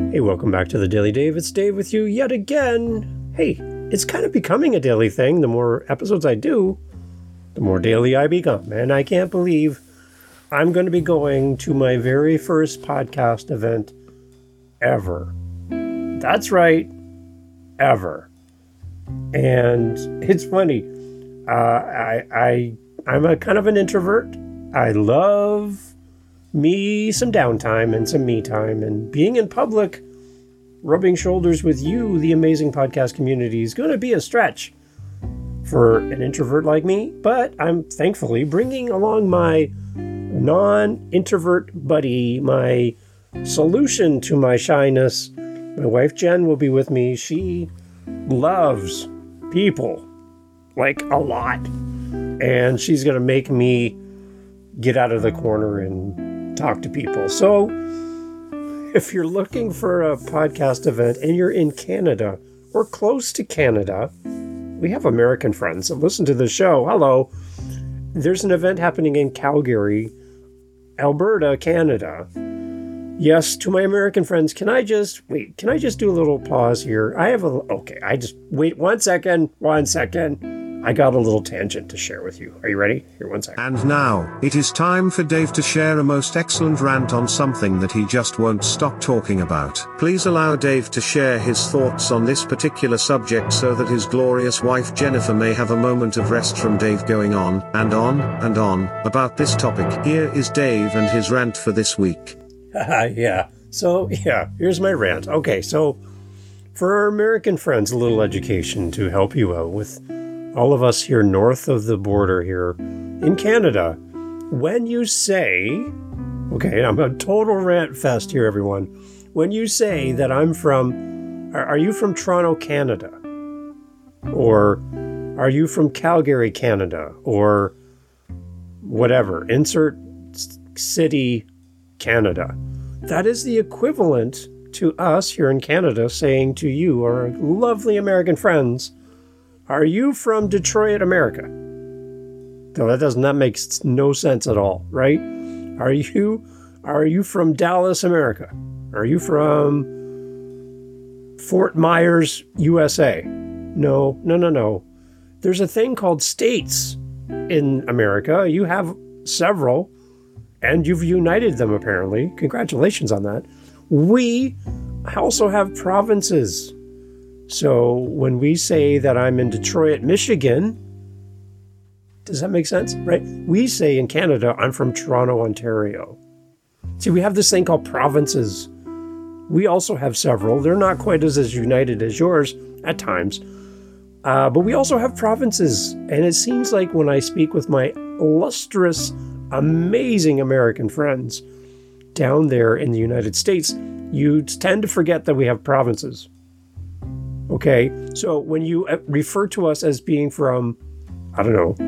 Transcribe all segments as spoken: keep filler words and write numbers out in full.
Hey, welcome back to the Daily Dave. It's Dave with you yet again. Hey, it's kind of becoming a daily thing. The more episodes I do, the more daily I become. And I can't believe I'm going to be going to my very first podcast event ever. That's right, ever. And it's funny. Uh, I, I, I'm a kind of an introvert. I love me some downtime and some me time, and being in public, rubbing shoulders with you, the amazing podcast community, is going to be a stretch for an introvert like me. But I'm thankfully bringing along my non-introvert buddy, my solution to my shyness. My wife Jen will be with me. She loves people, like a lot, and she's going to make me get out of the corner and talk to people. So if you're looking for a podcast event and you're in Canada or close to Canada, we have American friends that listen to the show. Hello. There's an event happening in Calgary, Alberta, Canada. Yes, to my American friends, can I just, wait, can I just do a little pause here? I have a, okay, I just, wait one second, one second. I got a little tangent to share with you. Are you ready? Here, one second. And now, it is time for Dave to share a most excellent rant on something that he just won't stop talking about. Please allow Dave to share his thoughts on this particular subject so that his glorious wife Jennifer may have a moment of rest from Dave going on, and on, and on, about this topic. Here is Dave and his rant for this week. Yeah. So, yeah, here's my rant. Okay, so, for our American friends, a little education to help you out with all of us here north of the border here in Canada. When you say, okay, I'm a total rant fest here, everyone. When you say that I'm from, are, are you from Toronto, Canada? Or are you from Calgary, Canada? Or whatever, insert city, Canada. That is the equivalent to us here in Canada saying to you, our lovely American friends, are you from Detroit, America? No, that doesn't, that makes no sense at all, right? Are you, are you from Dallas, America? Are you from Fort Myers, U S A? No, no, no, no. There's a thing called states in America. You have several, and you've united them, apparently. Congratulations on that. We also have provinces. So when we say that I'm in Detroit, Michigan, does that make sense? Right? We say in Canada, I'm from Toronto, Ontario. See, we have this thing called provinces. We also have several. They're not quite as, as united as yours at times. Uh, but we also have provinces. And it seems like when I speak with my illustrious, amazing American friends down there in the United States, you tend to forget that we have provinces. Okay, so when you refer to us as being from, I don't know,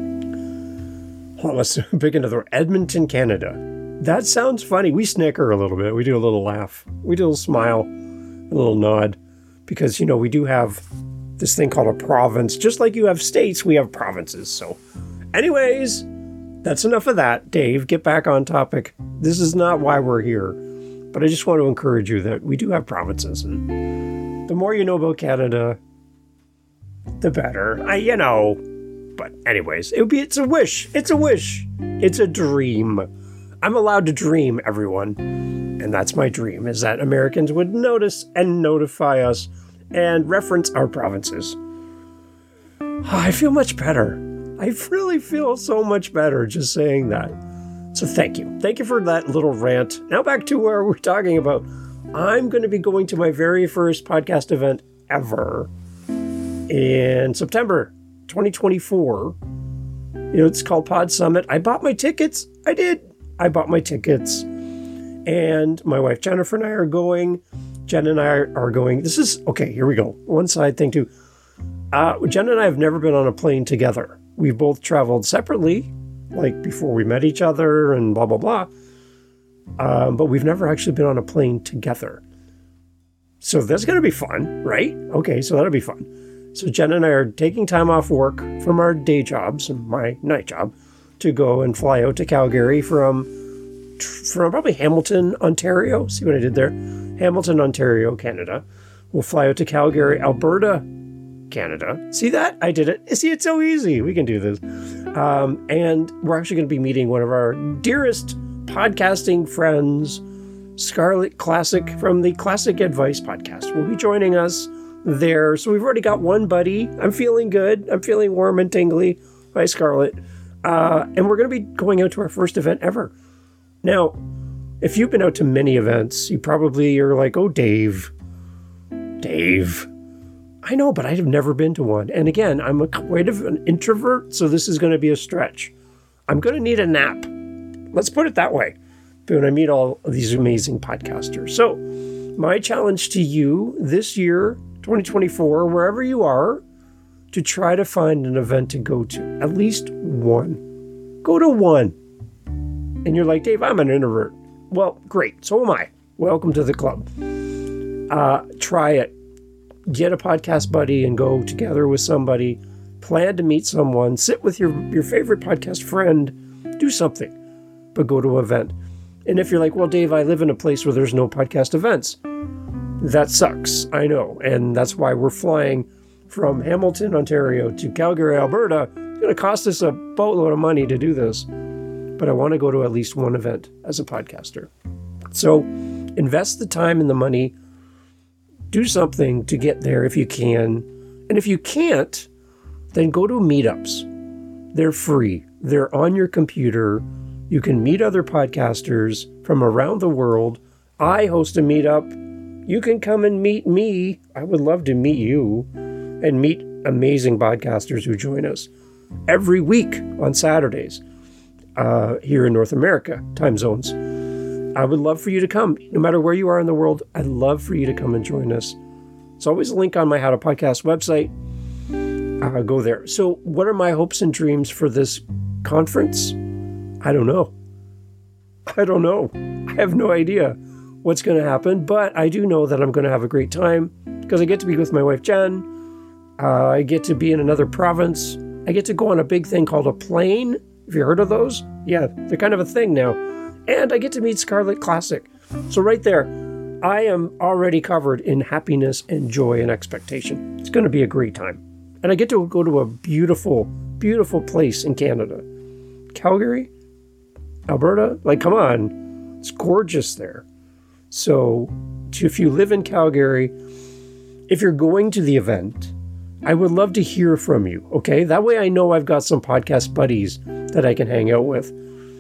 oh, let's pick another, Edmonton, Canada. That sounds funny. We snicker a little bit. We do a little laugh. We do a little smile, a little nod, because, you know, we do have this thing called a province. Just like you have states, we have provinces. So anyways, that's enough of that. Dave, get back on topic. This is not why we're here, but I just want to encourage you that we do have provinces, and the more you know about Canada, the better. I, you know, but anyways, it would be, it's a wish. It's a wish. It's a dream. I'm allowed to dream, everyone. And that's my dream, is that Americans would notice and notify us and reference our provinces. Oh, I feel much better. I really feel so much better just saying that. So thank you. Thank you for that little rant. Now back to where we're talking about. I'm going to be going to my very first podcast event ever in September twenty twenty-four. You know, it's called Pod Summit. I bought my tickets. I did. I bought my tickets. And my wife Jennifer and I are going. Jen and I are going. This is, okay, here we go. One side thing too. Uh, Jen and I have never been on a plane together. We've both traveled separately, like before we met each other and blah, blah, blah. Um, but we've never actually been on a plane together. So that's going to be fun, right? Okay, so that'll be fun. So Jen and I are taking time off work from our day jobs and my night job to go and fly out to Calgary from from probably Hamilton, Ontario. See what I did there? Hamilton, Ontario, Canada. We'll fly out to Calgary, Alberta, Canada. See that? I did it. See, it's so easy. We can do this. Um, and we're actually going to be meeting one of our dearest podcasting friends, Scarlett Classic from the Classic Advice podcast. Will be joining us there. So we've already got one buddy. I'm feeling good. I'm feeling warm and tingly. Hi, Scarlett. Uh, and we're going to be going out to our first event ever. Now, if you've been out to many events, you probably are like, oh, Dave, Dave. I know, but I've never been to one. And again, I'm a quite of an introvert, so this is going to be a stretch. I'm going to need a nap. Let's put it that way. When I meet all of these amazing podcasters. So my challenge to you this year, twenty twenty-four, wherever you are, to try to find an event to go to. At least one. Go to one. And you're like, Dave, I'm an introvert. Well, great. So am I. Welcome to the club. Uh, try it. Get a podcast buddy and go together with somebody. Plan to meet someone. Sit with your, your favorite podcast friend. Do something. But go to an event. And if you're like, well, Dave, I live in a place where there's no podcast events. That sucks. I know. And that's why we're flying from Hamilton, Ontario to Calgary, Alberta. It's going to cost us a boatload of money to do this. But I want to go to at least one event as a podcaster. So invest the time and the money. Do something to get there if you can. And if you can't, then go to meetups. They're free. They're on your computer. You can meet other podcasters from around the world. I host a meetup. You can come and meet me. I would love to meet you and meet amazing podcasters who join us every week on Saturdays uh, here in North America, time zones. I would love for you to come. No matter where you are in the world, I'd love for you to come and join us. There's always a link on my How to Podcast website. Uh, go there. So what are my hopes and dreams for this conference? I don't know. I don't know. I have no idea what's going to happen, but I do know that I'm going to have a great time because I get to be with my wife, Jen. Uh, I get to be in another province. I get to go on a big thing called a plane. Have you heard of those? Yeah, they're kind of a thing now. And I get to meet Scarlett Classic. So right there, I am already covered in happiness and joy and expectation. It's going to be a great time. And I get to go to a beautiful, beautiful place in Canada. Calgary? Alberta? Like, come on. It's gorgeous there. So if you live in Calgary, if you're going to the event, I would love to hear from you, okay? That way I know I've got some podcast buddies that I can hang out with.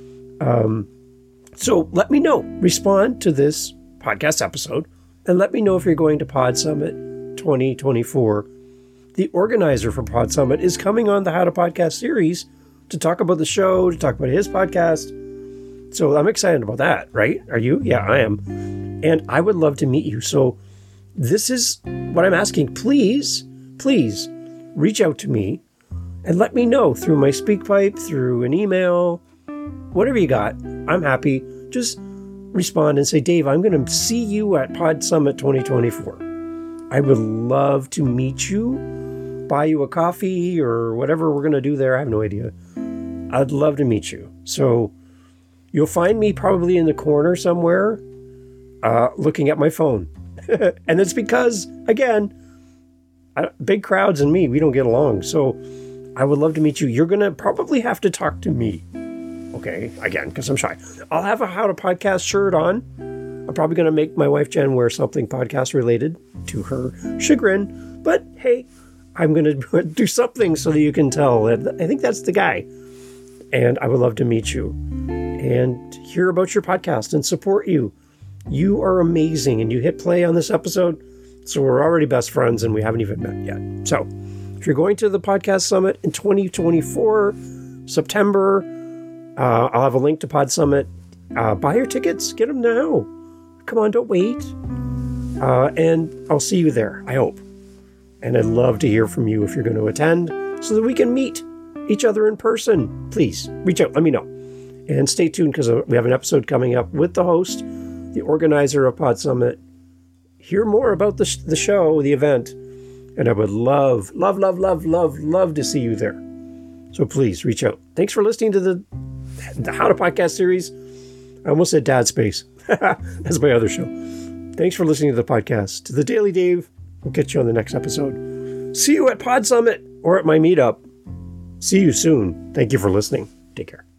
Um, so let me know. Respond to this podcast episode and let me know if you're going to Pod Summit twenty twenty-four. The organizer for Pod Summit is coming on the How to Podcast series to talk about the show, to talk about his podcast. So I'm excited about that, right? Are you? Yeah, I am. And I would love to meet you. So this is what I'm asking. Please, please reach out to me and let me know through my SpeakPipe, through an email, whatever you got. I'm happy. Just respond and say, Dave, I'm going to see you at Pod Summit twenty twenty-four. I would love to meet you, buy you a coffee or whatever we're going to do there. I have no idea. I'd love to meet you. So you'll find me probably in the corner somewhere, uh, looking at my phone. And it's because, again, I, big crowds and me, we don't get along. So I would love to meet you. You're going to probably have to talk to me. Okay, again, because I'm shy. I'll have a How to Podcast shirt on. I'm probably going to make my wife Jen wear something podcast related to her chagrin. But hey, I'm going to do something so that you can tell. I think that's the guy. And I would love to meet you and hear about your podcast and support you. You are amazing, and you hit play on this episode, so we're already best friends, and we haven't even met yet. So if you're going to the Podcast Summit in twenty twenty-four, September, uh, I'll have a link to Pod Summit. Uh, buy your tickets. Get them now. Come on, don't wait. Uh, and I'll see you there, I hope. And I'd love to hear from you if you're going to attend so that we can meet each other in person. Please reach out. Let me know. And stay tuned because we have an episode coming up with the host, the organizer of Pod Summit. Hear more about the, sh- the show, the event. And I would love, love, love, love, love, love to see you there. So please reach out. Thanks for listening to the, the How to Podcast series. I almost said Dad Space. That's my other show. Thanks for listening to the podcast. To the Daily Dave. We'll catch you on the next episode. See you at Pod Summit or at my meetup. See you soon. Thank you for listening. Take care.